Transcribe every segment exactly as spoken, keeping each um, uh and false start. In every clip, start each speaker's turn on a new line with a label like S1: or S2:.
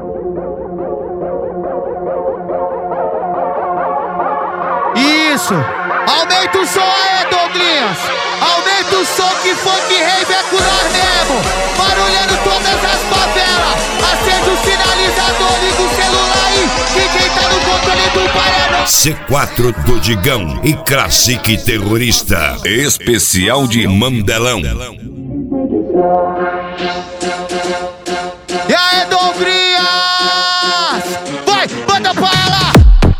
S1: Isso, aumenta o som aí, Douglinhas. Aumenta o som que funk rave é com nós mesmo. Barulhando todas as favelas. Acende o sinalizador, liga o celular aí, que quem tá no controle do paredão.
S2: C quatro do Digão e Classic Terrorista. Especial de Mandelão.
S1: E aí, Douglinhas? Vai, manda pra ela.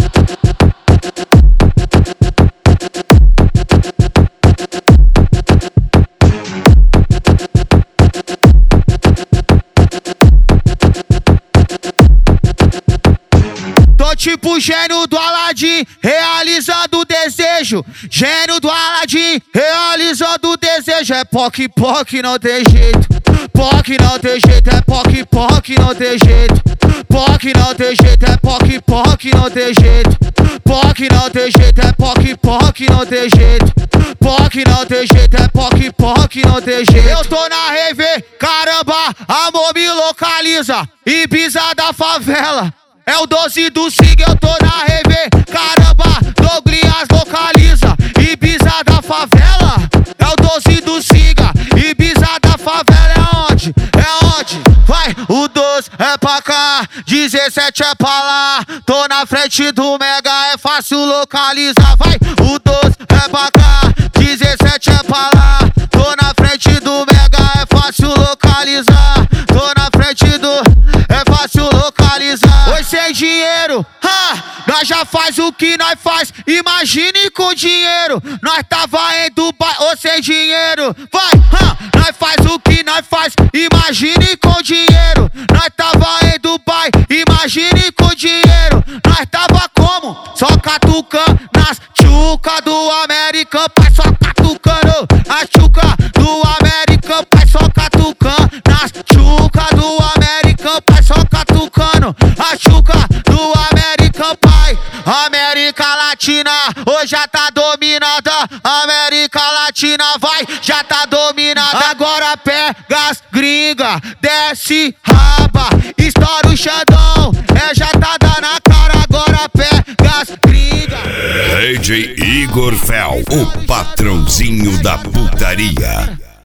S1: Tô tipo gênio do Aladim, realizando o desejo. Gênio do Aladim, realizando o desejo. É poc, poc, não tem jeito. Poc não tem jeito, é poc, poc, não tem jeito. Poc não tem jeito, é poc, poc, não tem jeito. Poc não tem jeito, é poc, poc, não tem jeito. Poc não tem jeito, é poc, poc, não tem jeito. Eu tô na rave, caramba, amor me localiza. Ibiza da favela. É o doze do Sig, eu tô na rave, caramba, Douglinhas localiza. Ibiza da favela, é o doze do Siga. Ibiza da favela é onde? É onde? Vai, o doze é pra cá, dezessete é pra lá. Tô na frente do Mega, é fácil localizar. Vai, o doze é pra cá, dezessete é pra lá. Tô na frente do Mega, é fácil localizar. Tô na frente do... é fácil localizar. Oi, sem dinheiro, ha, nós já faz o que nós faz. Imagine com dinheiro, nós tava em Dubai. Ou sem dinheiro, vai, ha, nós faz o que nós faz. Imagine com dinheiro, nós tava em Dubai. Imagine com dinheiro, nós tava como? Só catucando nas tchuca do American Pai. Só catucando a tchuca do American Pai. Só catucando nas tchuca do American Pai. Só catucando a tchuca do American Pai. América Latina, hoje já tá dominada. América Latina, vai, já tá dominada. Agora pega as gringa, desce raba, estoura o Xandão, é já tá dando na cara. Agora pega as gringa.
S2: D J Igor Fel, o patrãozinho da putaria.